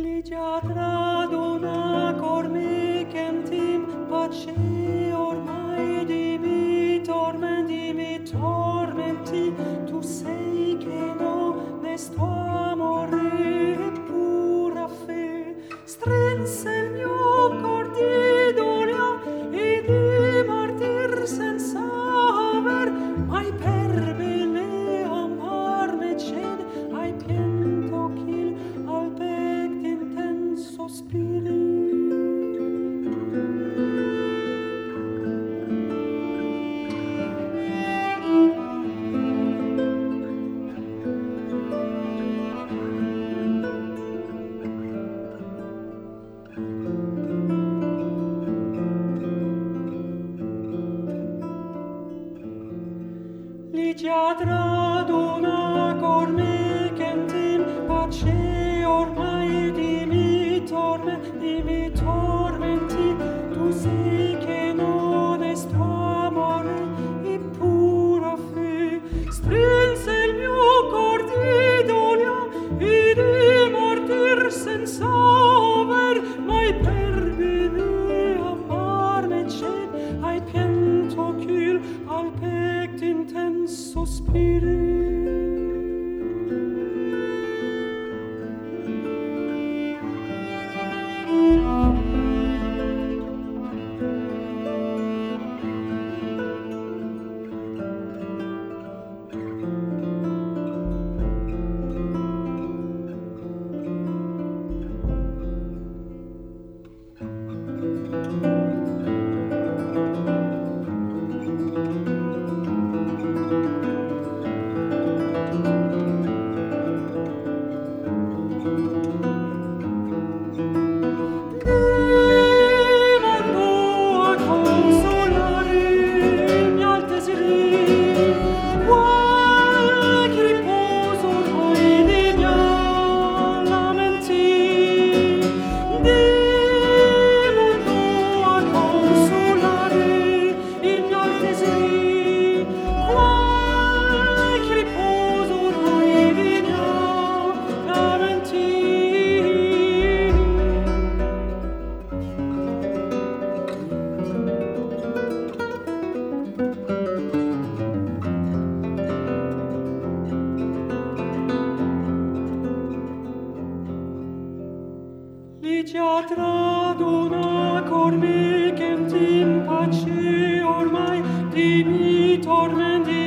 Ligia traduna cor me centim pace ormai di mi tormenti, tu sei che non est amore e pura fe, strinse il mio cor di dolia e di martir senza aver mai per bene amar me cede, ai piento ch'il al bec d'intenso spiri. Ligia traduna cor me centim pace ormai di mi tormenti, tu sei che non est amore e pura fe, strinse il mio cor di dolia e di martir senza aver mai per bene amar me cede, ai piento ch'il al pec d'intenso spiri. Ligia traduna cor me centim pace ormai di mi tormenti,